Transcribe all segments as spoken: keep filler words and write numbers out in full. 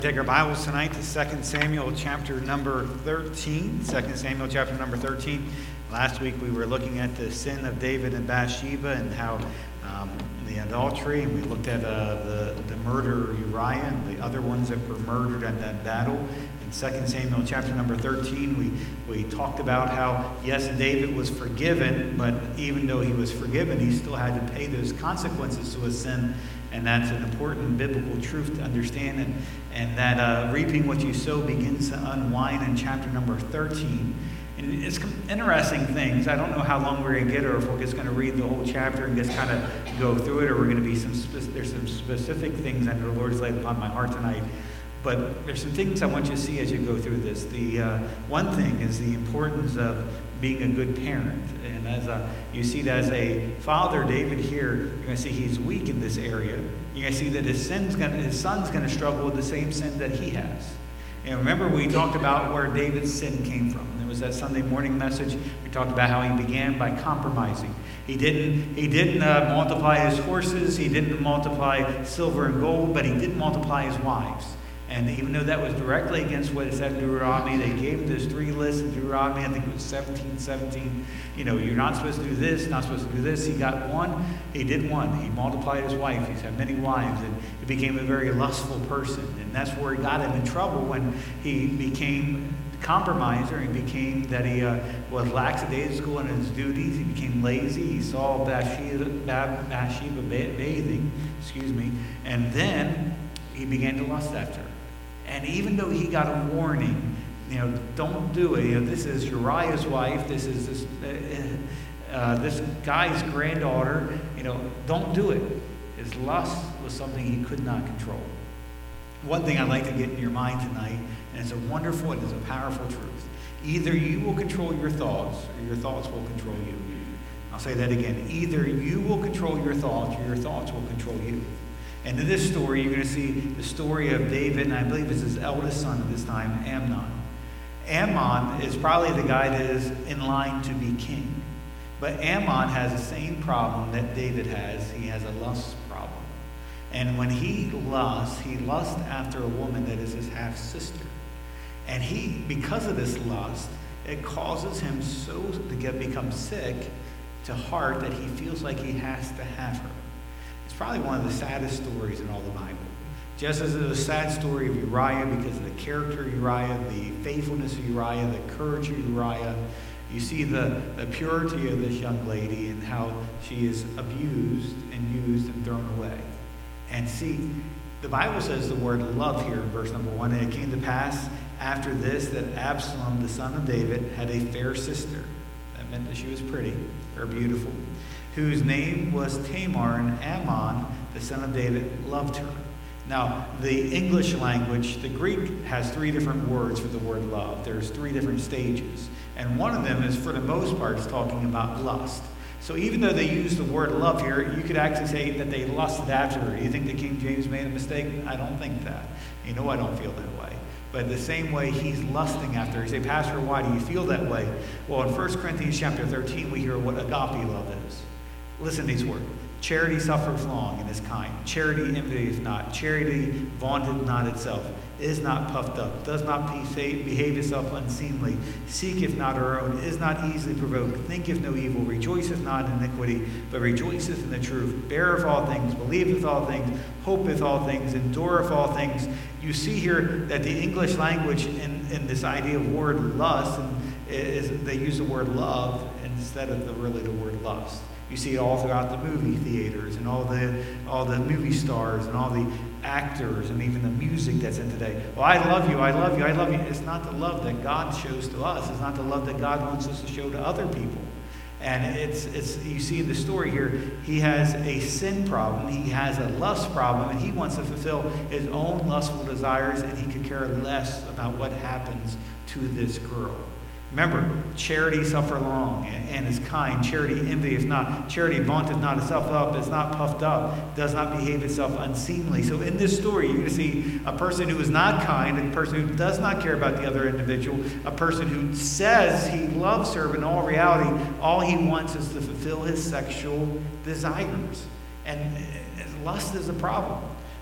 Take our Bibles tonight to Second Samuel chapter number thirteen. Second Samuel chapter number thirteen. Last week we were looking at the sin of David and Bathsheba and how um, the adultery, and we looked at uh, the, the murder of Uriah and the other ones that were murdered at that battle. In Second Samuel chapter number thirteen, we, we talked about how, yes, David was forgiven, but even though he was forgiven, he still had to pay those consequences to his sin. And that's an important biblical truth to understand. And, and that uh, reaping what you sow begins to unwind in chapter number thirteen. And it's interesting things. I don't know how long we're going to get, or if we're just going to read the whole chapter and just kind of go through it, or we're going to be some, spe- there's some specific things that the Lord has laid upon my heart tonight. But there's some things I want you to see as you go through this. The uh, one thing is the importance of being a good parent. And as a, you see that as a father, David here, you're going to see he's weak in this area. You're going to see that his, sin's gonna, his son's going to struggle with the same sin that he has. And remember, we talked about where David's sin came from. There was that Sunday morning message. We talked about how he began by compromising. He didn't, he didn't uh, multiply his horses. He didn't multiply silver and gold, but he did multiply his wives. And even though that was directly against what it said in Deuteronomy, they gave him those three lists in Deuteronomy. I think it was seventeen, seventeen. You know, you're not supposed to do this, not supposed to do this. He got one. He did one. He multiplied his wife. He's had many wives. And he became a very lustful person. And that's where he got him in trouble when he became compromiser. He became that he uh, was lackadaisical in his duties. He became lazy. He saw Bathsheba, Bathsheba bathing, excuse me. And then he began to lust after her. And even though he got a warning, you know, don't do it. You know, this is Uriah's wife. This is this uh, uh, this guy's granddaughter. You know, don't do it. His lust was something he could not control. One thing I'd like to get in your mind tonight, and it's a wonderful and it's a powerful truth. Either you will control your thoughts, or your thoughts will control you. I'll say that again. Either you will control your thoughts, or your thoughts will control you. And in this story, you're going to see the story of David, and I believe it's his eldest son at this time, Amnon. Amnon is probably the guy that is in line to be king. But Amnon has the same problem that David has. He has a lust problem. And when he lusts, he lusts after a woman that is his half-sister. And he, because of this lust, it causes him so to get become sick to heart that he feels like he has to have her. It's probably one of the saddest stories in all the Bible. Just as it's a sad story of Uriah because of the character of Uriah, the faithfulness of Uriah, the courage of Uriah. You see the, the purity of this young lady and how she is abused and used and thrown away. And see, the Bible says the word love here in verse number one. And it came to pass after this that Absalom, the son of David, had a fair sister. That meant that she was pretty or beautiful, whose name was Tamar, and Amnon, the son of David, loved her. Now, the English language, the Greek has three different words for the word love. There's three different stages. And one of them is, for the most part, is talking about lust. So even though they use the word love here, you could actually say that they lusted after her. You think the King James made a mistake? I don't think that. You know I don't feel that way. But the same way he's lusting after her. You say, Pastor, why do you feel that way? Well, in First Corinthians chapter thirteen, we hear what agape love is. Listen to these words. Charity suffereth long and is kind. Charity envieth not. Charity vaunteth not itself. Is not puffed up. Does not behave itself unseemly. Seeketh not her own. Is not easily provoked. Thinketh no evil. Rejoiceth not in iniquity, but rejoiceth in the truth. Beareth all things. Believeth all things. Hopeth all things. Endureth all things. You see here that the English language in, in this idea of word lust, and is they use the word love instead of the really the word lust. You see it all throughout the movie theaters and all the all the movie stars and all the actors and even the music that's in today. Well, I love you, I love you, I love you. It's not the love that God shows to us. It's not the love that God wants us to show to other people. And it's it's you see in the story here, he has a sin problem, he has a lust problem, and he wants to fulfill his own lustful desires, and he could care less about what happens to this girl. Remember, charity suffereth long and is kind. Charity envieth not. Charity vaunteth not itself up, is not puffed up, does not behave itself unseemly. So in this story, you're going to see a person who is not kind, a person who does not care about the other individual, a person who says he loves her, but in all reality, all he wants is to fulfill his sexual desires. And lust is a problem.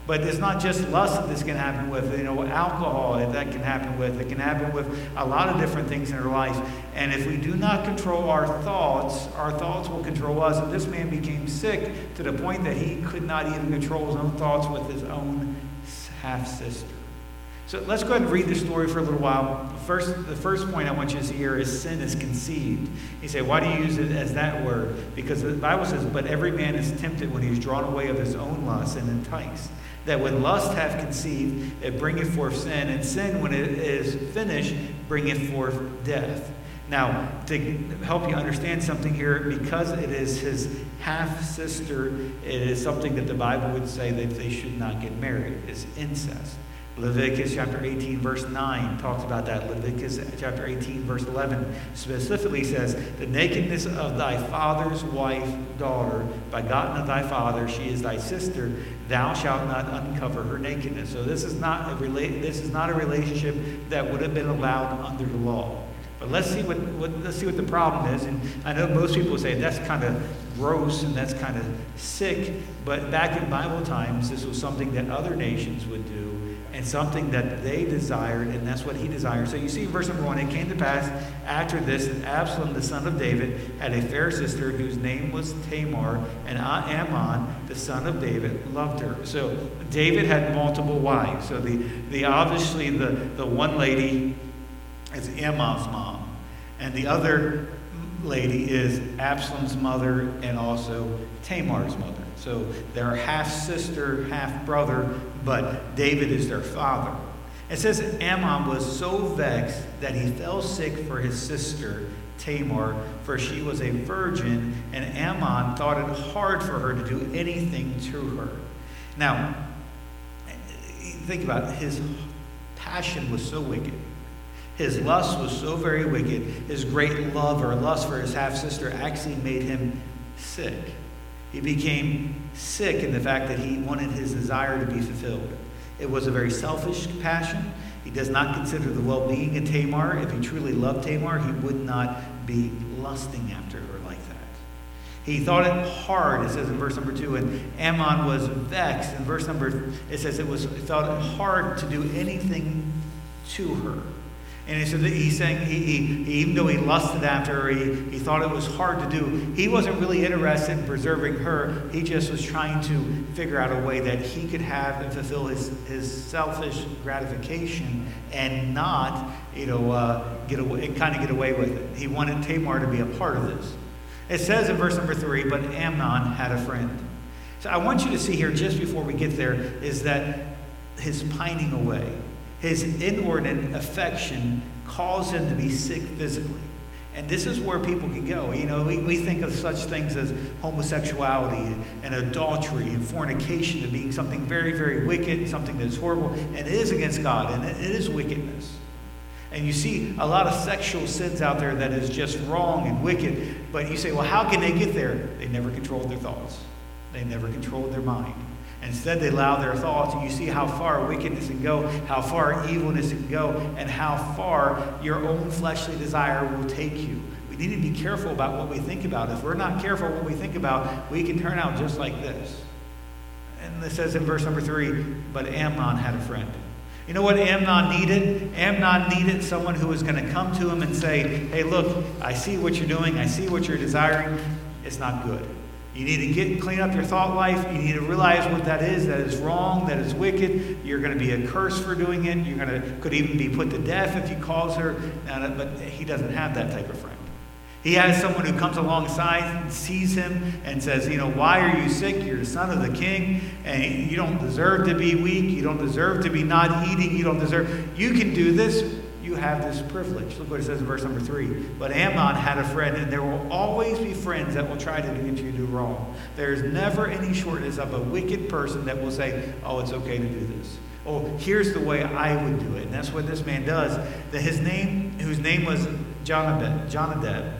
But it's not just lust that this can happen with. You know, alcohol that can happen with. It can happen with a lot of different things in our life. And if we do not control our thoughts, our thoughts will control us. And this man became sick to the point that he could not even control his own thoughts with his own half-sister. So let's go ahead and read the story for a little while. First, the first point I want you to see here is sin is conceived. You say, why do you use it as that word? Because the Bible says, but every man is tempted when he is drawn away of his own lust and enticed. That when lust hath conceived, it bringeth forth sin, and sin, when it is finished, bringeth forth death. Now, to help you understand something here, because it is his half-sister, it is something that the Bible would say that they should not get married. It's incest. Leviticus chapter eighteen, verse nine talks about that. Leviticus chapter eighteen, verse eleven specifically says, the nakedness of thy father's wife, daughter, begotten of thy father, she is thy sister, thou shalt not uncover her nakedness. So this is not a rela- this is not a relationship that would have been allowed under the law. But let's see what, what let's see what the problem is. And I know most people say that's kind of gross and that's kind of sick. But back in Bible times, this was something that other nations would do and something that they desired, and that's what he desired. So you see in verse number one, it came to pass after this that Absalom, the son of David, had a fair sister whose name was Tamar, and Amnon, the son of David, loved her. So David had multiple wives. So the, the obviously the, the one lady is Amnon's mom, and the other lady is Absalom's mother and also Tamar's mother. So they're half-sister, half-brother, but David is their father. It says that Amnon was so vexed that he fell sick for his sister Tamar, for she was a virgin, and Amnon thought it hard for her to do anything to her. Now, think about it. His passion was so wicked. His lust was so very wicked. His great love or lust for his half-sister actually made him sick. He became sick in the fact that he wanted his desire to be fulfilled. It was a very selfish passion. He does not consider the well-being of Tamar. If he truly loved Tamar, he would not be lusting after her like that. He thought it hard, it says in verse number two, and Amnon was vexed. In verse number, it says it was it thought it hard to do anything to her. And so he's saying, he, he, even though he lusted after her, he, he thought it was hard to do, he wasn't really interested in preserving her. He just was trying to figure out a way that he could have and fulfill his, his selfish gratification and not, you know, uh, get away, kind of get away with it. He wanted Tamar to be a part of this. It says in verse number three, but Amnon had a friend. So I want you to see here, just before we get there, is that his pining away, his inordinate affection caused him to be sick physically. And this is where people can go. You know, we, we think of such things as homosexuality and adultery and fornication as being something very, very wicked, something that is horrible, and it is against God, and it, it is wickedness. And you see a lot of sexual sins out there that is just wrong and wicked, but you say, well, how can they get there? They never controlled their thoughts. They never controlled their mind. Instead, they allow their thoughts, and you see how far wickedness can go, how far evilness can go, and how far your own fleshly desire will take you. We need to be careful about what we think about. If we're not careful what we think about, we can turn out just like this. And it says in verse number three, but Amnon had a friend. You know what Amnon needed? Amnon needed someone who was going to come to him and say, hey, look, I see what you're doing. I see what you're desiring. It's not good. You need to get clean up your thought life. You need to realize what that is. That is wrong. That is wicked. You're going to be a curse for doing it. You're going to could even be put to death if you cause her. But he doesn't have that type of friend. He has someone who comes alongside and sees him and says, you know, why are you sick? You're the son of the king, and you don't deserve to be weak. You don't deserve to be not eating. You don't deserve. You can do this. You have this privilege. Look what it says in verse number three. But Amnon had a friend, and there will always be friends that will try to get you to do wrong. There's never any shortness of a wicked person that will say, oh, it's okay to do this. Oh, here's the way I would do it. And that's what this man does. That his name, whose name was Jonadab, Jonadab,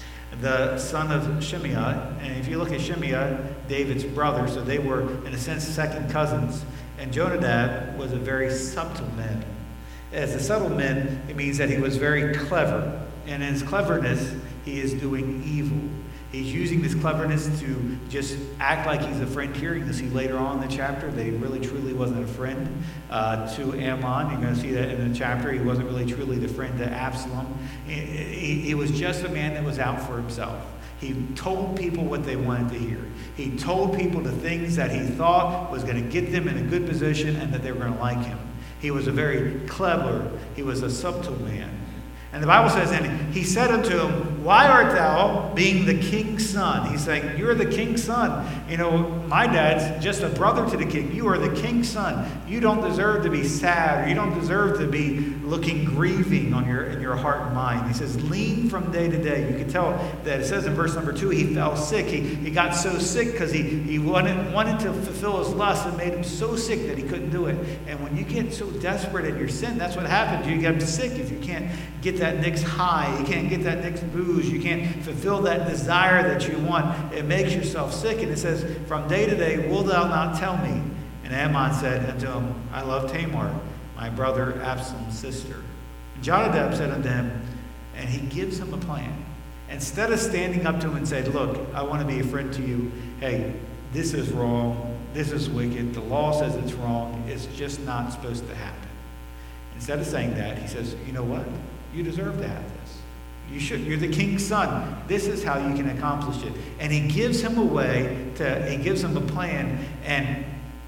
the son of Shimeah. And if you look at Shimeah, David's brother, so they were, in a sense, second cousins. And Jonadab was a very subtle man. As a subtle man, it means that he was very clever. And in his cleverness, he is doing evil. He's using this cleverness to just act like he's a friend here. You'll see later on in the chapter that he really truly wasn't a friend uh, to Ammon. You're going to see that in the chapter. He wasn't really truly the friend to Absalom. He, he, he was just a man that was out for himself. He told people what they wanted to hear. He told people the things that he thought was going to get them in a good position and that they were going to like him. He was a very clever, he was a subtle man. And the Bible says, and he said unto him, why art thou being the king's son? He's saying, you're the king's son. You know, my dad's just a brother to the king. You are the king's son. You don't deserve to be sad, or you don't deserve to be looking grieving on your in your heart and mind. He says, lean from day to day. You can tell that it says in verse number two, he fell sick. He, he got so sick because he, he wanted, wanted to fulfill his lust, and made him so sick that he couldn't do it. And when you get so desperate in your sin, that's what happens. You get sick if you can't get that next high. You can't get that next booze. You can't fulfill that desire that you want. It makes yourself sick. And it says, from day to day, wilt thou not tell me? And Ammon said unto him, I love Tamar, my brother Absalom's sister. And Jonadab said unto him, and he gives him a plan. Instead of standing up to him and saying, look, I want to be a friend to you. Hey, this is wrong. This is wicked. The law says it's wrong. It's just not supposed to happen. Instead of saying that, he says, you know what? You deserve to have this. You should. You're the king's son. This is how you can accomplish it. And he gives him a way to, he gives him a plan. And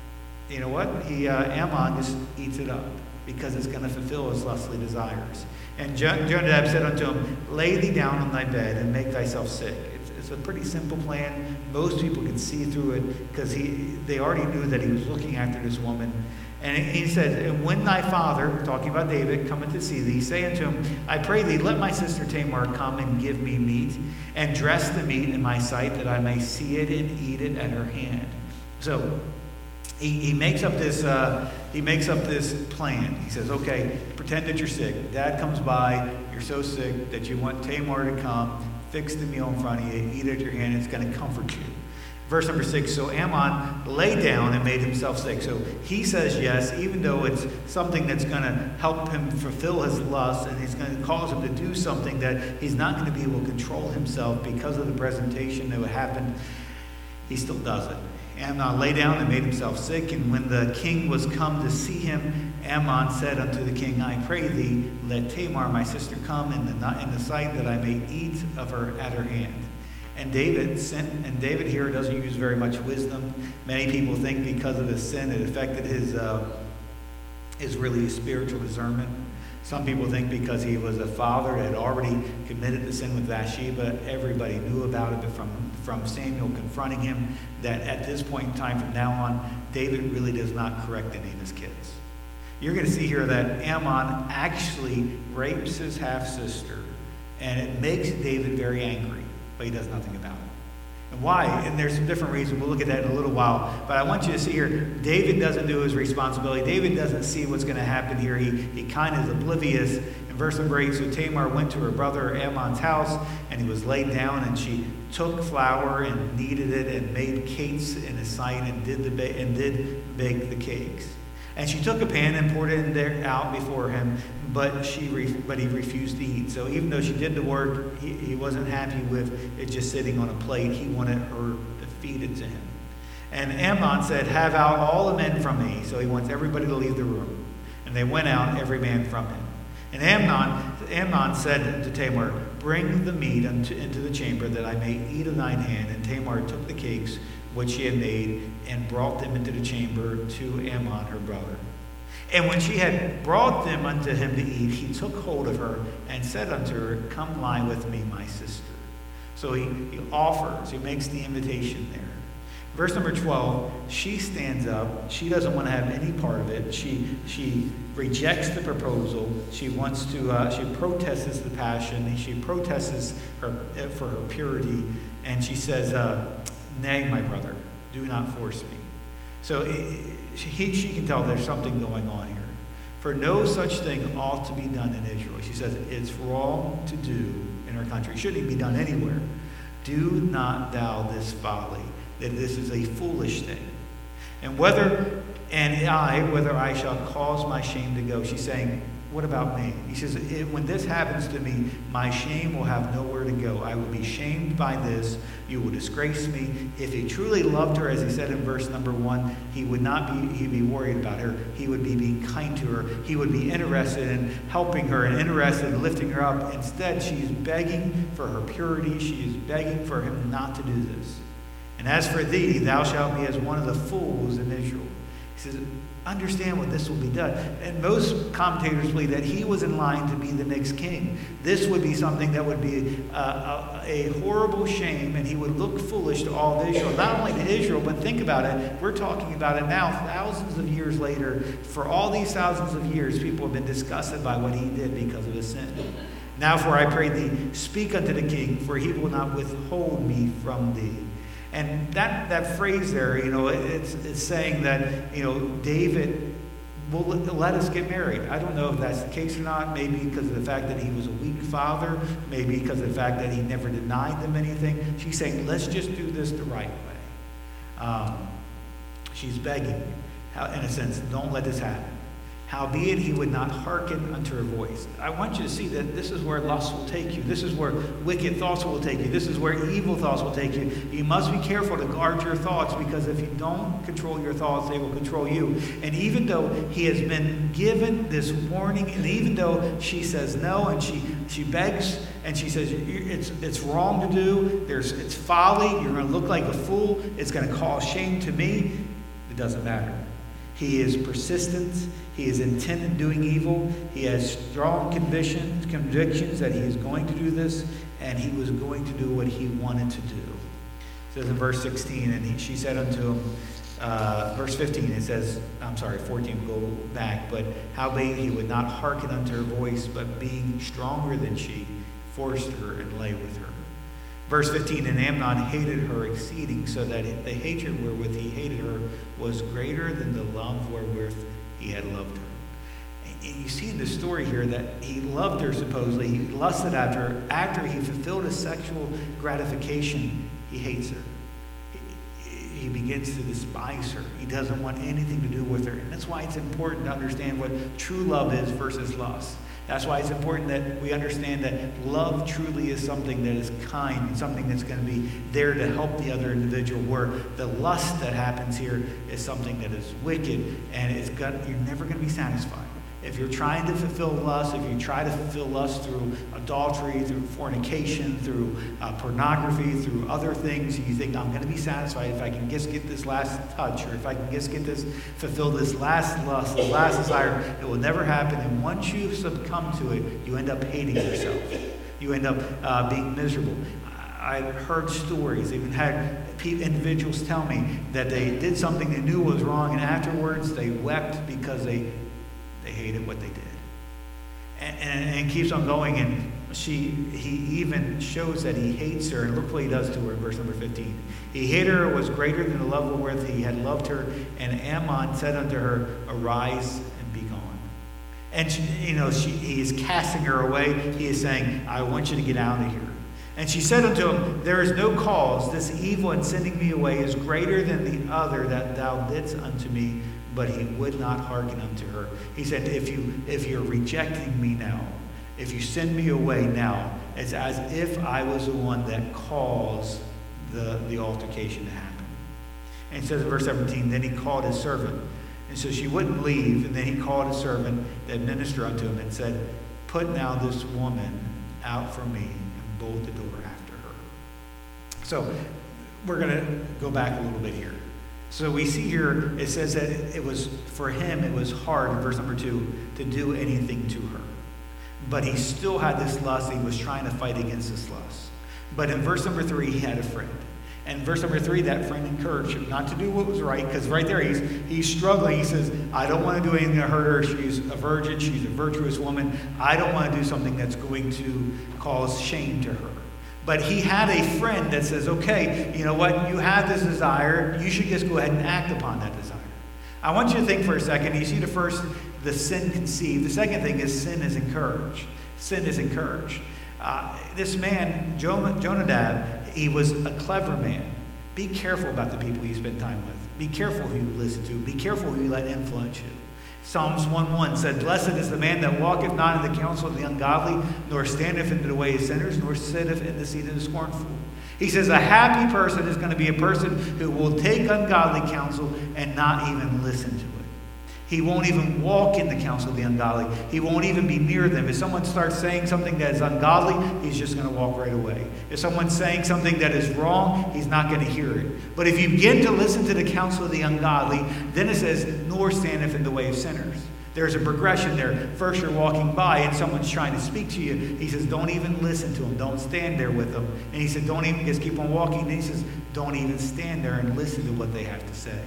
you know what? He, uh, Ammon just eats it up because it's going to fulfill his lustly desires. And Jonadab said unto him, lay thee down on thy bed and make thyself sick. It's, it's a pretty simple plan. Most people could see through it because he, they already knew that he was looking after this woman. And he said, and when thy father, talking about David, cometh to see thee, say unto him, I pray thee, let my sister Tamar come and give me meat, and dress the meat in my sight, that I may see it and eat it at her hand. So he, he makes up this uh, he makes up this plan. He says, okay, pretend that you're sick. Dad comes by, you're so sick that you want Tamar to come, fix the meal in front of you, eat it at your hand, it's going to comfort you. Verse number six, so Ammon lay down and made himself sick. So he says yes, even though it's something that's going to help him fulfill his lust, and he's going to cause him to do something that he's not going to be able to control himself because of the presentation that would happen, he still does it. Ammon lay down and made himself sick, and when the king was come to see him, Ammon said unto the king, I pray thee, let Tamar my sister come in the, in the sight, that I may eat of her at her hand. And David sent, and David here doesn't use very much wisdom. Many people think because of his sin it affected his, uh, his really spiritual discernment. Some people think because he was a father that had already committed the sin with Bathsheba, everybody knew about it, but from, from Samuel confronting him, that at this point in time from now on, David really does not correct any of his kids. You're going to see here that Ammon actually rapes his half-sister, and it makes David very angry. But he does nothing about it. And why? And there's some different reasons. We'll look at that in a little while. But I want you to see here, David doesn't do his responsibility. David doesn't see what's going to happen here. He, he kind of is oblivious. In verse number eight, so Tamar went to her brother Ammon's house, and he was laid down, and she took flour and kneaded it and made cakes in his sight, and did the ba- and did bake the cakes. And she took a pan and poured it in there out before him, but she re- but he refused to eat. So even though she did the work, he, he wasn't happy with it just sitting on a plate. He wanted her to feed it to him. And Ammon said, have out all the men from me. So he wants everybody to leave the room. And they went out, every man from him. And Ammon, Ammon said to Tamar, bring the meat unto, into the chamber, that I may eat of thine hand. And Tamar took the cakes which she had made, and brought them into the chamber to Ammon her brother. And when she had brought them unto him to eat, he took hold of her, and said unto her, come lie with me, my sister. So he, he offers, he makes the invitation there. Verse number twelve, she stands up. She doesn't want to have any part of it. She she rejects the proposal. She wants to, uh, she protests the passion. She protests her for her purity. And she says, uh, nay, my brother, do not force me. So it, she, she can tell there's something going on here. For no such thing ought to be done in Israel. She says it's wrong to do in our country. It shouldn't even be done anywhere. Do not thou this folly, that this is a foolish thing. And whether and I, whether I shall cause my shame to go. She's saying, what about me? He says, when this happens to me, my shame will have nowhere to go. I will be shamed by this. You will disgrace me. If he truly loved her, as he said in verse number one, he would not be, he'd be worried about her. He would be being kind to her. He would be interested in helping her and interested in lifting her up. Instead, she is begging for her purity. She is begging for him not to do this. And as for thee, thou shalt be as one of the fools in Israel. He says, understand what this will be done. And most commentators believe that he was in line to be the next king. This would be something that would be a, a, a horrible shame, and he would look foolish to all of Israel. Not only to Israel, but think about it. We're talking about it now, thousands of years later. For all these thousands of years, people have been disgusted by what he did because of his sin. Now, for I pray thee, speak unto the king, for he will not withhold me from thee. And that, that phrase there, you know, it's, it's saying that, you know, David will let us get married. I don't know if that's the case or not. Maybe because of the fact that he was a weak father. Maybe because of the fact that he never denied them anything. She's saying, let's just do this the right way. Um, she's begging, in a sense, don't let this happen. Howbeit he would not hearken unto her voice. I want you to see that this is where lust will take you. This is where wicked thoughts will take you. This is where evil thoughts will take you. You must be careful to guard your thoughts, because if you don't control your thoughts, they will control you. And even though he has been given this warning, and even though she says no, and she, she begs, and she says, it's, it's wrong to do, There's, it's folly, you're going to look like a fool, it's going to cause shame to me, it doesn't matter. He is persistent. He is intent in doing evil. He has strong convictions, convictions that he is going to do this, and he was going to do what he wanted to do. It says in verse sixteen, and he, she said unto him, uh, verse fifteen, it says, I'm sorry, fourteen, we'll go back, but howbeit he would not hearken unto her voice, but being stronger than she, forced her and lay with her. Verse fifteen, and Amnon hated her exceeding, so that the hatred wherewith he hated her was greater than the love wherewith he had loved her. And you see in the story here that he loved her supposedly, he lusted after her. After he fulfilled his sexual gratification, he hates her. He, he begins to despise her. He doesn't want anything to do with her. And that's why it's important to understand what true love is versus lust. That's why it's important that we understand that love truly is something that is kind, and something that's going to be there to help the other individual, where the lust that happens here is something that is wicked, and it's got, you're never going to be satisfied. If you're trying to fulfill lust, if you try to fulfill lust through adultery, through fornication, through uh, pornography, through other things, you think, I'm going to be satisfied if I can just get this last touch, or if I can just get this, fulfill this last lust, this last desire, it will never happen. And once you succumb to it, you end up hating yourself. You end up uh, being miserable. I've heard stories, even had individuals tell me that they did something they knew was wrong, and afterwards they wept because they They hated what they did. And, and, and keeps on going, and she, he even shows that he hates her, and look what he does to her in verse number fifteen. He hated her was greater than the love wherewith he had loved her, and Ammon said unto her, arise and be gone. And she, you know, she, he is casting her away. He is saying, I want you to get out of here. And she said unto him, there is no cause. This evil in sending me away is greater than the other that thou didst unto me. But he would not hearken unto her. He said, if, you, if you're rejecting me now, if you send me away now, it's as if I was the one that caused the, the altercation to happen. And it says in verse seventeen, then he called his servant. And so she wouldn't leave, and then he called his servant that ministered unto him and said, put now this woman out from me, and bolt the door after her. So we're going to go back a little bit here. So we see here, it says that it was, for him, it was hard, in verse number two, to do anything to her. But he still had this lust. He was trying to fight against this lust. But in verse number three, he had a friend. And in verse number three, that friend encouraged him not to do what was right, because right there, he's, he's struggling. He says, I don't want to do anything to hurt her. She's a virgin. She's a virtuous woman. I don't want to do something that's going to cause shame to her. But he had a friend that says, okay, you know what? You have this desire. You should just go ahead and act upon that desire. I want you to think for a second. You see the first, the sin conceived. The second thing is sin is encouraged. Sin is encouraged. Uh, this man, Jonadab, he was a clever man. Be careful about the people you spend time with. Be careful who you listen to. Be careful who you let influence you. Psalms one one said, "Blessed is the man that walketh not in the counsel of the ungodly, nor standeth in the way of sinners, nor sitteth in the seat of the scornful." He says a happy person is going to be a person who will take ungodly counsel and not even listen to it. He won't even walk in the counsel of the ungodly. He won't even be near them. If someone starts saying something that is ungodly, he's just going to walk right away. If someone's saying something that is wrong, he's not going to hear it. But if you begin to listen to the counsel of the ungodly, then it says, "Nor standeth in the way of sinners." There's a progression there. First, you're walking by and someone's trying to speak to you. He says, don't even listen to them. Don't stand there with them. And he said, don't even, just keep on walking. And he says, don't even stand there and listen to what they have to say.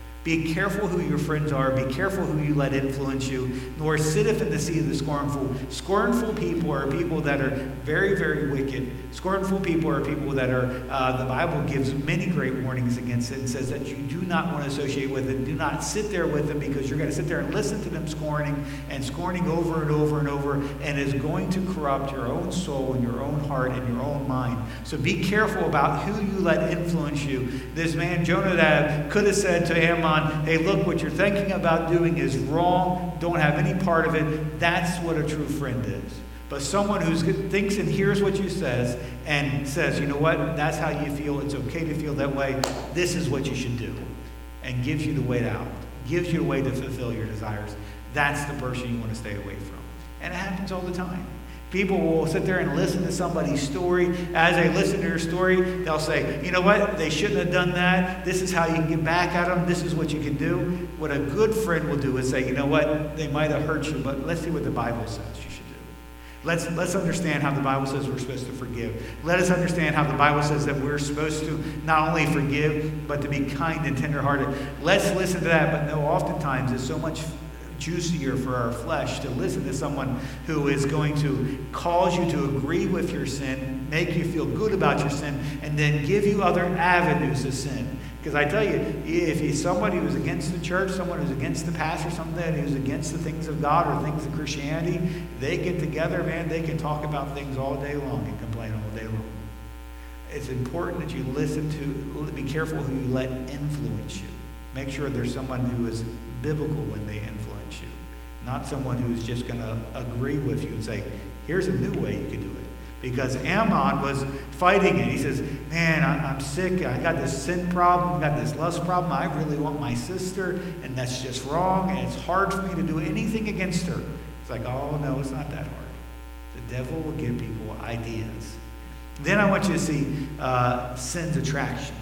Be careful who your friends are. Be careful who you let influence you. Nor sitteth in the seat of the scornful. Scornful people are people that are very, very wicked. Scornful people are people that are, uh, the Bible gives many great warnings against it and says that you do not want to associate with it. Do not sit there with them, because you're going to sit there and listen to them scorning and scorning over and over and over, and is going to corrupt your own soul and your own heart and your own mind. So be careful about who you let influence you. This man, Jonadab, could have said to Ammon, "Hey, look, what you're thinking about doing is wrong. Don't have any part of it." That's what a true friend is. But someone who thinks and hears what you says and says, "You know what? That's how you feel. It's okay to feel that way. This is what you should do," and gives you the way out, gives you a way to fulfill your desires. That's the person you want to stay away from. And it happens all the time. People will sit there and listen to somebody's story. As they listen to your story, they'll say, "You know what? They shouldn't have done that. This is how you can get back at them. This is what you can do." What a good friend will do is say, "You know what? They might have hurt you, but let's see what the Bible says you should do. Let's, let's understand how the Bible says we're supposed to forgive. Let us understand how the Bible says that we're supposed to not only forgive, but to be kind and tenderhearted. Let's listen to that." But no, oftentimes it's so much juicier for our flesh to listen to someone who is going to cause you to agree with your sin, make you feel good about your sin, and then give you other avenues of sin. Because I tell you, if you're somebody who's against the church, someone who's against the pastor, someone who's against the things of God or things of Christianity, they get together, man, they can talk about things all day long and complain all day long. It's important that you listen to, be careful who you let influence you. Make sure there's someone who is biblical when they influence you, not someone who's just going to agree with you and say, "Here's a new way you can do it." Because Ammon was fighting it. He says, "Man, I, I'm sick. I got this sin problem. I got this lust problem. I really want my sister, and that's just wrong, and it's hard for me to do anything against her." It's like, oh, no, it's not that hard. The devil will give people ideas. Then I want you to see uh, sin's attraction.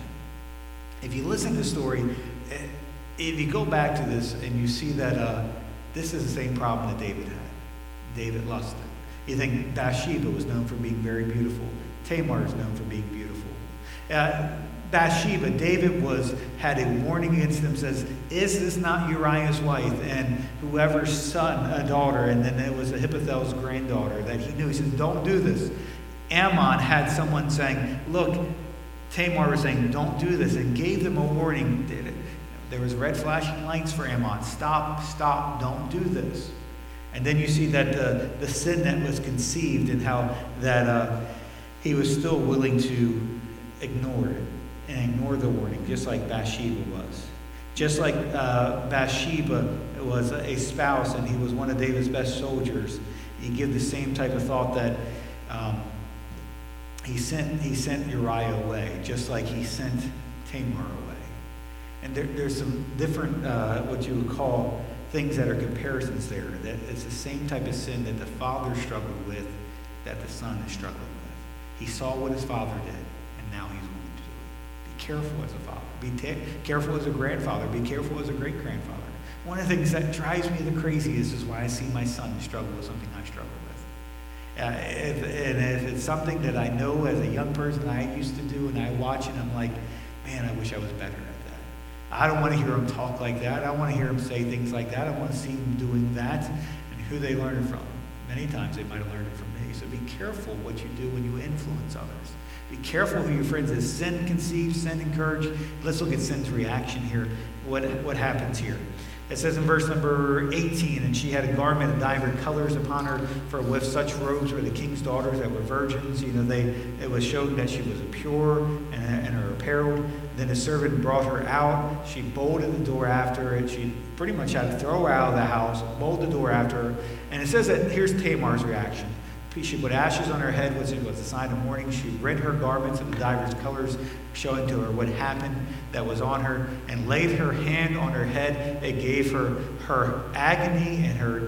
If you listen to the story, if you go back to this and you see that uh, this is the same problem that David had. David lusted. You think Bathsheba was known for being very beautiful. Tamar is known for being beautiful. Uh, Bathsheba, David was had a warning against him, says, "Is this not Uriah's wife?" And whoever's son, a daughter, and then it was Ahithophel's granddaughter that he knew. He said, "Don't do this." Ammon had someone saying, "Look," Tamar was saying, "Don't do this," and gave them a warning. There was red flashing lights for Ammon. Stop, stop, don't do this. And then you see that the, the sin that was conceived and how that uh, he was still willing to ignore it and ignore the warning, just like Bathsheba was. Just like uh, Bathsheba was a spouse and he was one of David's best soldiers, you give the same type of thought that um, he sent he sent Uriah away, just like he sent Tamar away. And there, there's some different, uh, what you would call, things that are comparisons there. That it's the same type of sin that the father struggled with, that the son is struggling with. He saw what his father did, and now he's willing to do it. Be careful as a father. Be ta- careful as a grandfather. Be careful as a great-grandfather. One of the things that drives me the craziest is why I see my son struggle with something I struggle with. Uh, if, and if it's something that I know as a young person I used to do, and I watch it, I'm like, man, I wish I was better at that. I don't want to hear him talk like that. I don't want to hear him say things like that. I want to see him doing that and who they learn it from. Many times they might have learned it from me. So be careful what you do when you influence others. Be careful who your friends is. Sin conceives, sin encouraged. Let's look at sin's reaction here. What, what happens here? It says in verse number eighteen, and she had a garment of divers colors upon her, for with such robes were the king's daughters that were virgins. You know, they it was showing that she was pure and, and her apparel. Then a servant brought her out. She bolted the door after it. She pretty much had to throw her out of the house, bolt the door after her. And it says that here's Tamar's reaction. She put ashes on her head, which was a sign of mourning. She rent her garments of the divers colors, showing to her what happened that was on her, and laid her hand on her head. It gave her her agony, and her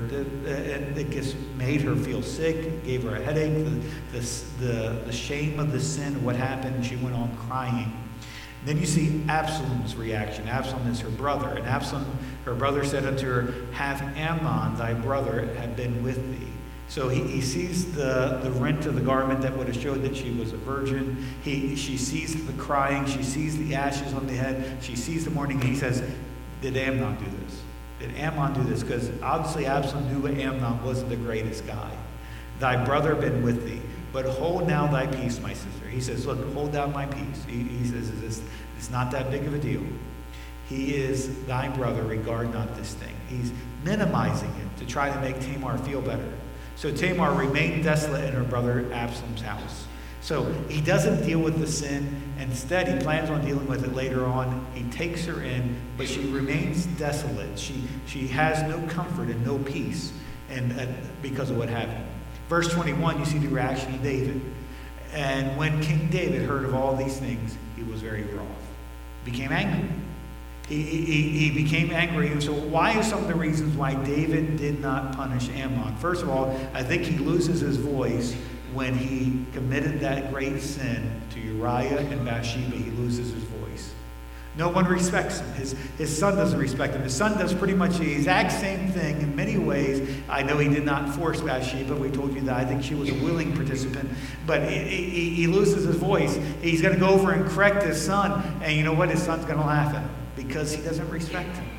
it just made her feel sick. It gave her a headache. The, the, the, the shame of the sin of what happened, and she went on crying. Then you see Absalom's reaction. Absalom is her brother. And Absalom, her brother, said unto her, Have Amnon, thy brother, have been with thee. So he, he sees the, the rent of the garment that would have showed that she was a virgin. He, she sees the crying. She sees the ashes on the head. She sees the mourning. And he says, Did Amnon do this? Did Amnon do this? Because obviously Absalom knew Amnon wasn't the greatest guy. Thy brother been with thee. But hold now thy peace, my sister. He says, look, hold down my peace. He, he says, it's, it's not that big of a deal. He is thy brother, regard not this thing. He's minimizing it to try to make Tamar feel better. So Tamar remained desolate in her brother Absalom's house. So he doesn't deal with the sin. Instead, he plans on dealing with it later on. He takes her in, but she remains desolate. She, she has no comfort and no peace and, and because of what happened. Verse twenty-one, you see the reaction of David. And when King David heard of all these things, he was very wroth. He became angry. He, he, he became angry. And so why are some of the reasons why David did not punish Amnon? First of all, I think he loses his voice when he committed that great sin to Uriah and Bathsheba. He loses his voice. No one respects him. His, his son doesn't respect him. His son does pretty much the exact same thing in many ways. I know he did not force Bathsheba. We told you that. I think she was a willing participant. But he, he, he loses his voice. He's going to go over and correct his son. And you know what? His son's going to laugh at him because he doesn't respect him.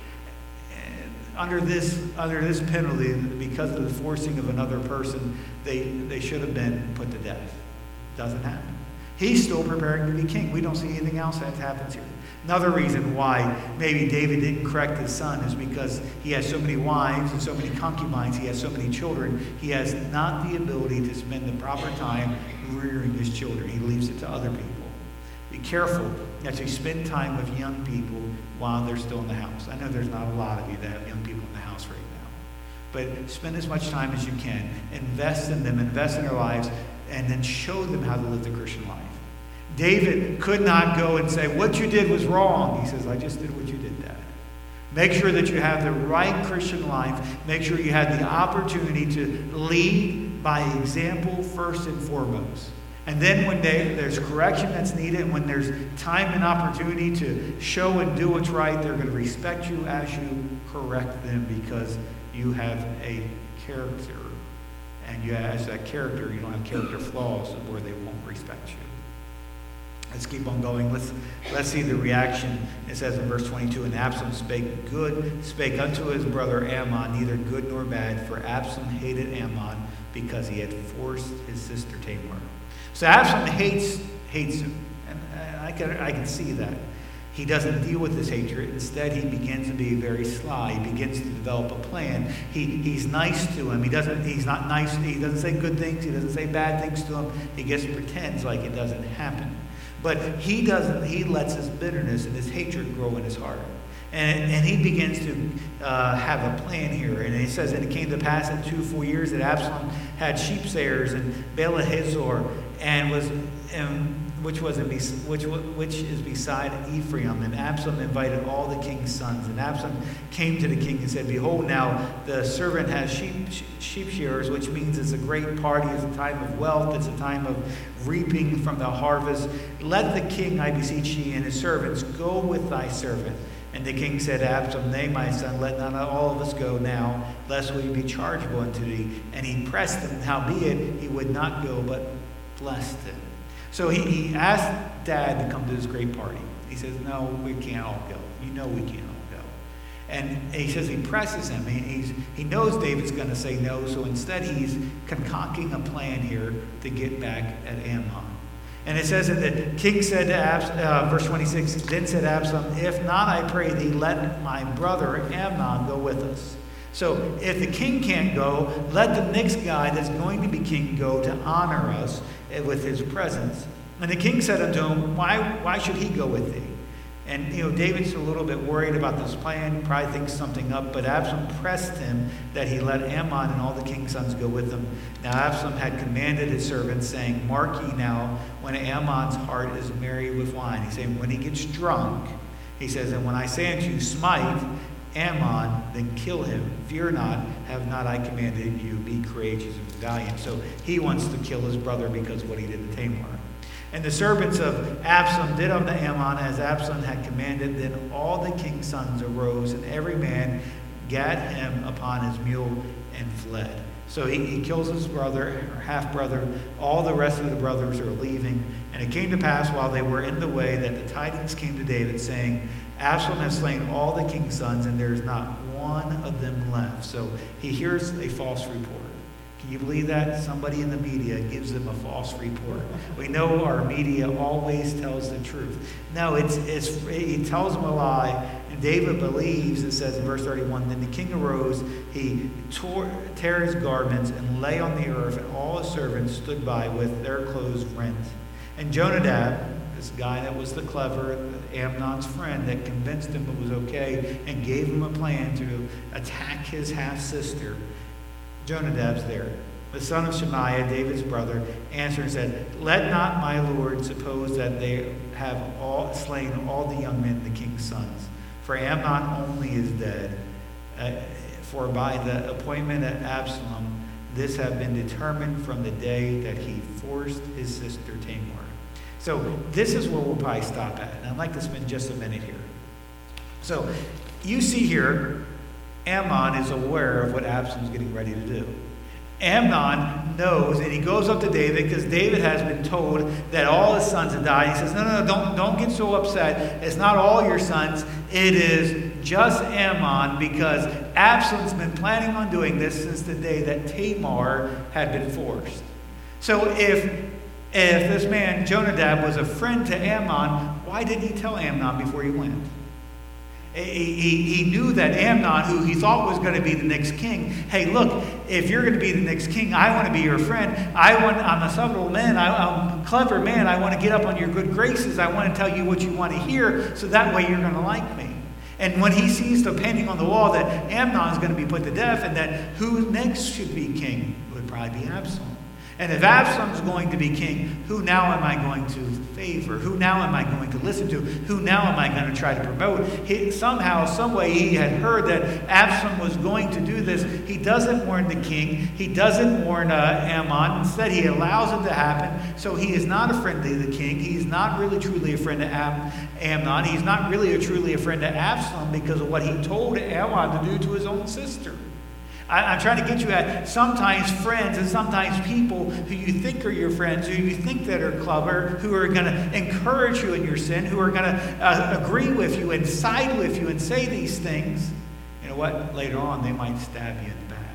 And under this, under this penalty, because of the forcing of another person, they, they should have been put to death. Doesn't happen. He's still preparing to be king. We don't see anything else that happens here. Another reason why maybe David didn't correct his son is because he has so many wives and so many concubines. He has so many children. He has not the ability to spend the proper time rearing his children. He leaves it to other people. Be careful that you spend time with young people while they're still in the house. I know there's not a lot of you that have young people in the house right now. But spend as much time as you can. Invest in them. Invest in their lives. And then show them how to live the Christian life. David could not go and say, what you did was wrong. He says, I just did what you did, Dad. Make sure that you have the right Christian life. Make sure you have the opportunity to lead by example first and foremost. And then when they, there's correction that's needed, and when there's time and opportunity to show and do what's right, they're going to respect you as you correct them because you have a character. And you, as that character, you don't have character flaws where they won't respect you. Let's keep on going. Let's let's see the reaction. It says in verse twenty-two, and Absalom spake good, spake unto his brother Ammon, neither good nor bad, for Absalom hated Ammon because he had forced his sister Tamar. So Absalom hates hates him, and I can I can see that. He doesn't deal with his hatred. Instead, he begins to be very sly. He begins to develop a plan. He he's nice to him. He doesn't. He's not nice. He doesn't say good things. He doesn't say bad things to him. He just pretends like it doesn't happen. But he doesn't. He lets his bitterness and his hatred grow in his heart, and and he begins to uh, have a plan here. And he says, and it came to pass in two full years that Absalom had sheepsayers and Baal-Hazor, and was. And, which was in, which which is beside Ephraim. And Absalom invited all the king's sons. And Absalom came to the king and said, behold, now the servant has sheep sheep shearers, which means it's a great party, it's a time of wealth, it's a time of reaping from the harvest. Let the king, I beseech thee, and his servants go with thy servant. And the king said to Absalom, nay, my son, let not all of us go now, lest we be chargeable unto thee. And he pressed him, howbeit he would not go, but blessed him. So he, he asked Dad to come to this great party. He says, no, we can't all go. You know we can't all go. And he says he presses him. He, he's, he knows David's going to say no, so instead he's concocting a plan here to get back at Ammon. And it says that the king said to Absalom, uh, verse twenty-six, then said Absalom, if not, I pray thee, let my brother Amnon go with us. So if the king can't go, let the next guy that's going to be king go to honor us with his presence. And the king said unto him, why, why should he go with thee? And, you know, David's a little bit worried about this plan, probably thinks something up, but Absalom pressed him that he let Ammon and all the king's sons go with him. Now Absalom had commanded his servants, saying, mark ye now, when Ammon's heart is merry with wine. He's saying, when he gets drunk, he says, and when I say unto you, smite Ammon, then kill him. Fear not, have not I commanded you, be courageous and valiant. So he wants to kill his brother because of what he did to Tamar. And the servants of Absalom did unto Ammon as Absalom had commanded. Then all the king's sons arose, and every man gat him upon his mule and fled. So he, he kills his brother, or half-brother. All the rest of the brothers are leaving. And it came to pass while they were in the way that the tidings came to David, saying, Absalom has slain all the king's sons, and there is not one of them left. So he hears a false report. Can you believe that? Somebody in the media gives them a false report. We know our media always tells the truth. No, it's it's he tells them a lie. And David believes, it says in verse thirty-one, then the king arose, he tore tear his garments and lay on the earth, and all his servants stood by with their clothes rent. And Jonadab, this guy that was the clever, Amnon's friend that convinced him it was okay and gave him a plan to attack his half-sister, Jonadab's there. The son of Shemaiah, David's brother, answered and said, let not my lord suppose that they have all slain all the young men, the king's sons. For Amnon only is dead. Uh, for by the appointment of Absalom, this have been determined from the day that he forced his sister Tamar. So this is where we'll probably stop at. And I'd like to spend just a minute here. So you see here, Ammon is aware of what Absalom's getting ready to do. Amnon knows, and he goes up to David because David has been told that all his sons have died. He says, no, no, no, don't, don't get so upset. It's not all your sons. It is just Ammon, because Absalom's been planning on doing this since the day that Tamar had been forced. So if, if this man, Jonadab, was a friend to Ammon, why didn't he tell Amnon before he went? He, he, he knew that Amnon, who he thought was going to be the next king, hey, look, if you're going to be the next king, I want to be your friend. I want, I'm a subtle man. I, I'm a clever man. I want to get up on your good graces. I want to tell you what you want to hear, so that way you're going to like me. And when he sees the painting on the wall that Amnon is going to be put to death and that who next should be king, it would probably be Absalom. And if Absalom's going to be king, who now am I going to favor? Who now am I going to listen to? Who now am I going to try to promote? He, somehow, some way, he had heard that Absalom was going to do this. He doesn't warn the king. He doesn't warn uh, Ammon. Instead, he allows it to happen. So he is not a friend to the king. He's not really truly a friend to Am- Amnon. He's not really a, truly a friend to Absalom because of what he told Ammon to do to his own sister. I'm trying to get you at sometimes friends and sometimes people who you think are your friends, who you think that are clever, who are going to encourage you in your sin, who are going to uh, agree with you and side with you and say these things. You know what? Later on, they might stab you in the back.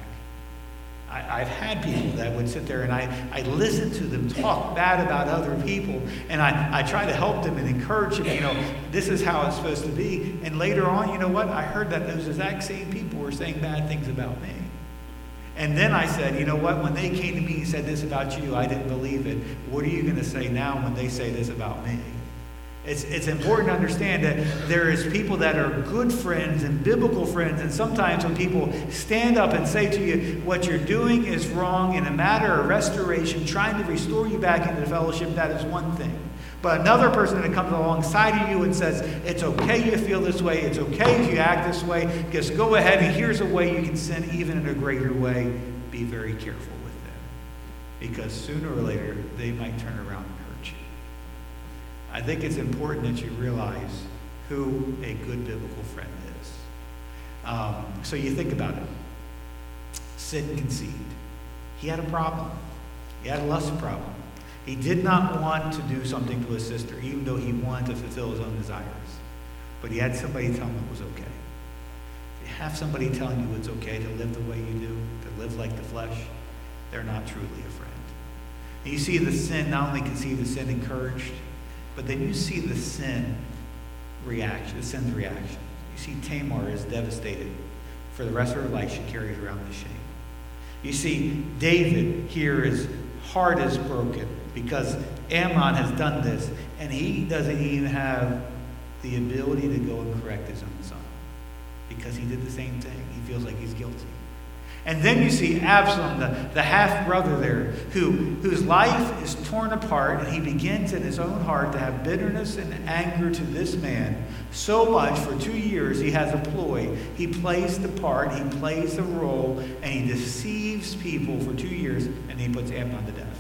I, I've had people that would sit there and I, I listen to them talk bad about other people, and I, I try to help them and encourage them, you know, this is how it's supposed to be. And later on, you know what? I heard that those exact same people were saying bad things about me. And then I said, you know what, when they came to me and said this about you, I didn't believe it. What are you going to say now when they say this about me? It's, it's important to understand that there is people that are good friends and biblical friends, and sometimes when people stand up and say to you, what you're doing is wrong in a matter of restoration, trying to restore you back into the fellowship, that is one thing. But another person that comes alongside of you and says, it's okay you feel this way, it's okay if you act this way, just go ahead and here's a way you can sin even in a greater way. Be very careful with them. Because sooner or later, they might turn around and hurt you. I think it's important that you realize who a good biblical friend is. Um, so you think about it. Sin conceived. He had a problem. He had a lust problem. He did not want to do something to his sister, even though he wanted to fulfill his own desires. But he had somebody tell him it was okay. If you have somebody telling you it's okay to live the way you do, to live like the flesh, they're not truly a friend. And you see the sin, not only can see the sin encouraged, but then you see the sin reaction, the sin's reaction. You see Tamar is devastated. For the rest of her life, she carries around the shame. You see David here, his heart is broken because Amnon has done this, and he doesn't even have the ability to go and correct his own son because he did the same thing. He feels like he's guilty. And then you see Absalom, the, the half-brother there, who, whose life is torn apart, and he begins in his own heart to have bitterness and anger to this man. So much, for two years, he has a ploy. He plays the part, he plays the role, and he deceives people for two years, and he puts Amnon to death.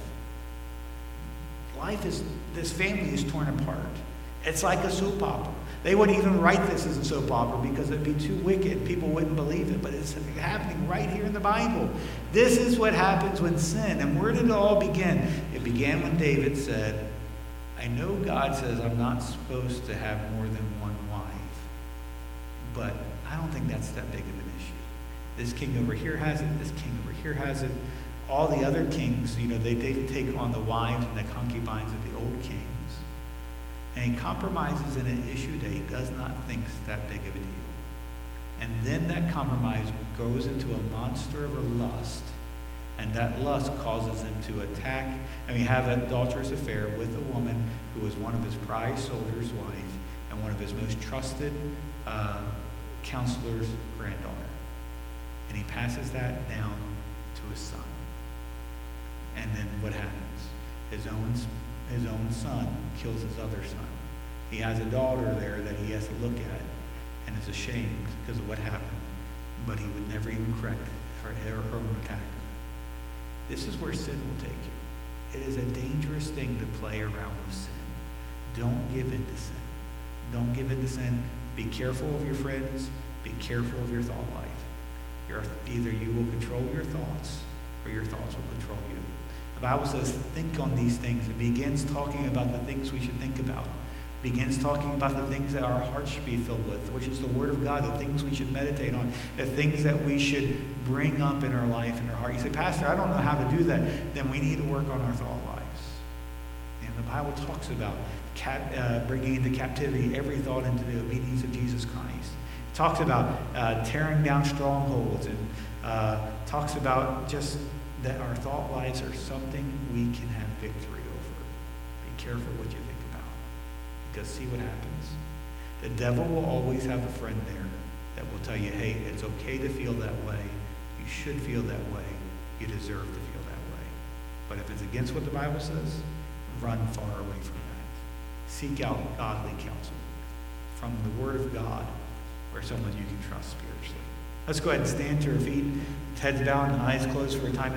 Life is, this family is torn apart. It's like a soap opera. They wouldn't even write this as a soap opera because it'd be too wicked. People wouldn't believe it, but it's happening right here in the Bible. This is what happens when sin. And where did it all begin? It began when David said, I know God says I'm not supposed to have more than one wife, but I don't think that's that big of an issue. This king over here has it. This king over here has it. All the other kings, you know, they, they take on the wives and the concubines of the old kings. And he compromises in an issue that he does not think is that big of a deal. And then that compromise goes into a monster of a lust. And that lust causes him to attack. And we have an adulterous affair with a woman who was one of his prize soldier's wife and one of his most trusted uh, counselor's granddaughter. And he passes that down to his son. And then what happens? His own His own son kills his other son. He has a daughter there that he has to look at and is ashamed because of what happened, but he would never even correct her, her own attacker. This is where sin will take you. It is a dangerous thing to play around with sin. Don't give in to sin. Don't give in to sin. Be careful of your friends. Be careful of your thought life. You're, either you will control your thoughts or your thoughts will control you. The Bible says, think on these things. It begins talking about the things we should think about. It begins talking about the things that our hearts should be filled with, which is the Word of God, the things we should meditate on, the things that we should bring up in our life and our heart. You say, Pastor, I don't know how to do that. Then we need to work on our thought lives. And the Bible talks about cap, uh, bringing into captivity every thought into the obedience of Jesus Christ. It talks about uh, tearing down strongholds, and uh, talks about just that our thought lives are something we can have victory over. Be careful what you think about. Because see what happens. The devil will always have a friend there that will tell you, hey, it's okay to feel that way. You should feel that way. You deserve to feel that way. But if it's against what the Bible says, run far away from that. Seek out godly counsel from the Word of God or someone you can trust spiritually. Let's go ahead and stand to our feet, heads down, eyes closed for a time.